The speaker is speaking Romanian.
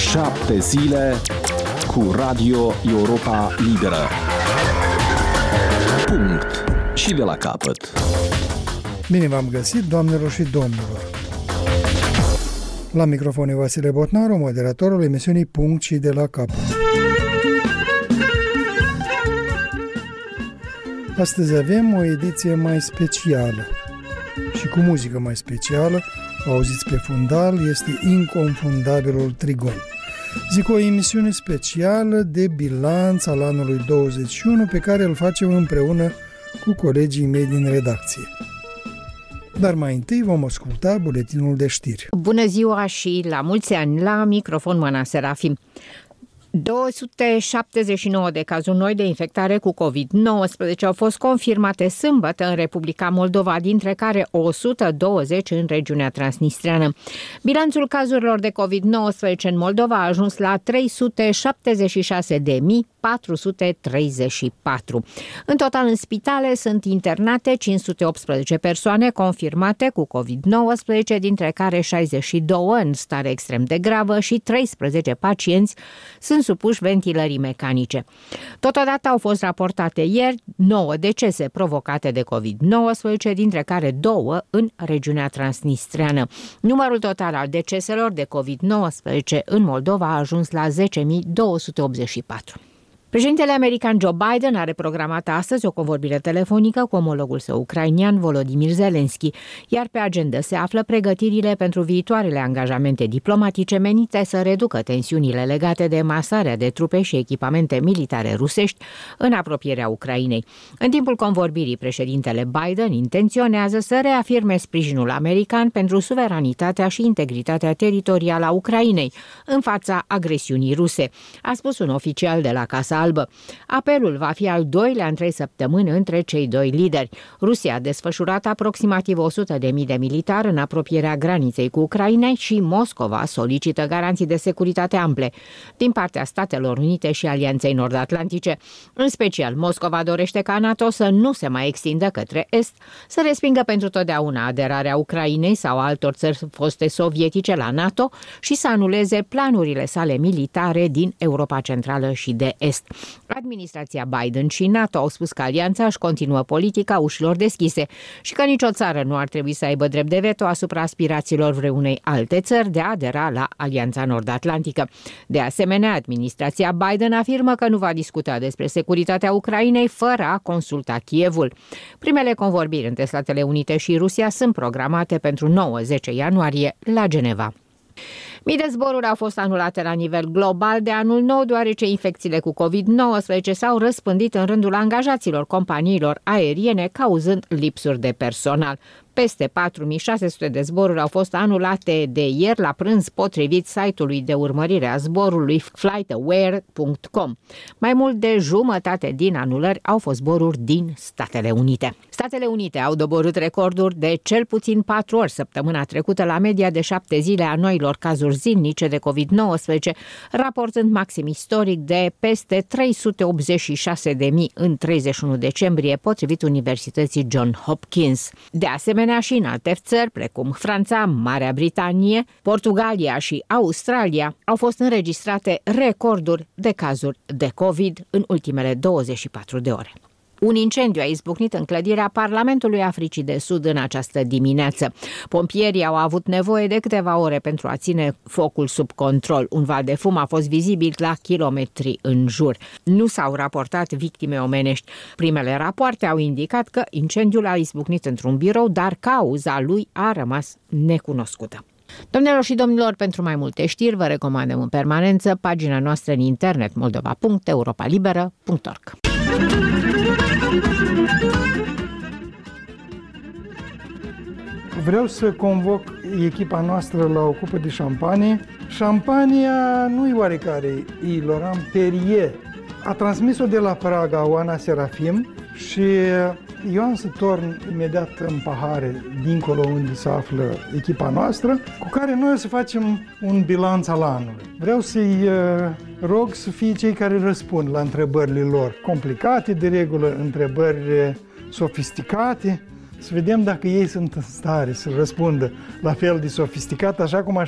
7 zile cu Radio Europa Liberă. Punct. Și de la capăt. Bine v-am găsit, doamnelor și domnilor. La microfon e Vasile Botnaru, moderatorul emisiunii Punct și de la capăt. Astăzi avem o ediție mai specială și cu muzică mai specială. O auziți pe fundal, este Inconfundabilul Trigon. Zic, o emisiune specială de bilanț al anului 21 pe care îl facem împreună cu colegii mei din redacție. Dar mai întâi vom asculta buletinul de știri. Bună ziua și la mulți ani, la microfon Măna Serafim. 279 de cazuri noi de infectare cu COVID-19 au fost confirmate sâmbătă în Republica Moldova, dintre care 120 în regiunea transnistreană. Bilanțul cazurilor de COVID-19 în Moldova a ajuns la 376.434. În total în spitale sunt internate 518 persoane confirmate cu COVID-19, dintre care 62 în stare extrem de gravă și 13 pacienți sunt supuși ventilării mecanice. Totodată au fost raportate ieri 9 decese provocate de COVID-19, dintre care 2 în regiunea transnistreană. Numărul total al deceselor de COVID-19 în Moldova a ajuns la 10.284. Președintele american Joe Biden are programată astăzi o convorbire telefonică cu omologul său ucrainian Volodymyr Zelensky, iar pe agenda se află pregătirile pentru viitoarele angajamente diplomatice menite să reducă tensiunile legate de masarea de trupe și echipamente militare rusești în apropierea Ucrainei. În timpul convorbirii, președintele Biden intenționează să reafirme sprijinul american pentru suveranitatea și integritatea teritorială a Ucrainei în fața agresiunii ruse, a spus un oficial de la Casa Albă. Apelul va fi al doilea în 3 săptămâni între cei doi lideri. Rusia a desfășurat aproximativ 100.000 de militari în apropierea graniței cu Ucraina și Moscova solicită garanții de securitate ample din partea Statelor Unite și Alianței Nord-Atlantice. În special, Moscova dorește ca NATO să nu se mai extindă către Est, să respingă pentru totdeauna aderarea Ucrainei sau altor țări foste sovietice la NATO și să anuleze planurile sale militare din Europa Centrală și de Est. Administrația Biden și NATO au spus că alianța își continuă politica ușilor deschise și că nicio țară nu ar trebui să aibă drept de veto asupra aspirațiilor vreunei alte țări de a adera la Alianța Nord-Atlantică. De asemenea, administrația Biden afirmă că nu va discuta despre securitatea Ucrainei fără a consulta Kievul. Primele convorbiri între Statele Unite și Rusia sunt programate pentru 9-10 ianuarie la Geneva. Mii de zboruri au fost anulate la nivel global de anul nou, deoarece infecțiile cu COVID-19 s-au răspândit în rândul angajaților companiilor aeriene, cauzând lipsuri de personal. Peste 4600 de zboruri au fost anulate de ieri la prânz, potrivit site-ului de urmărire a zborului flightaware.com. Mai mult de jumătate din anulări au fost zboruri din Statele Unite. Statele Unite au doborât recorduri de cel puțin 4 ori săptămâna trecută la media de 7 zile a noilor cazuri zilnice de COVID-19, raportând maxim istoric de peste 386.000 în 31 decembrie, potrivit Universității Johns Hopkins. De asemenea, și în alte țări, precum Franța, Marea Britanie, Portugalia și Australia, au fost înregistrate recorduri de cazuri de COVID în ultimele 24 de ore. Un incendiu a izbucnit în clădirea Parlamentului Africii de Sud în această dimineață. Pompierii au avut nevoie de câteva ore pentru a ține focul sub control. Un val de fum a fost vizibil la kilometri în jur. Nu s-au raportat victime omenești. Primele rapoarte au indicat că incendiul a izbucnit într-un birou, dar cauza lui a rămas necunoscută. Domnilor și domnilor, pentru mai multe știri vă recomandăm în permanență pagina noastră în internet moldova.europalibera.org. Vreau să convoc echipa noastră la o cupă de șampanie. Șampania nu-i oarecare, e Laurent Perrier. A transmis-o de la Praga Oana Serafim și eu am să torn imediat în pahare, dincolo unde se află echipa noastră, cu care noi o să facem un bilanț al anului. Vreau să-i rog să fie cei care răspund la întrebările lor complicate, de regulă întrebări sofisticate, să vedem dacă ei sunt în stare să răspundă la fel de sofisticat, așa cum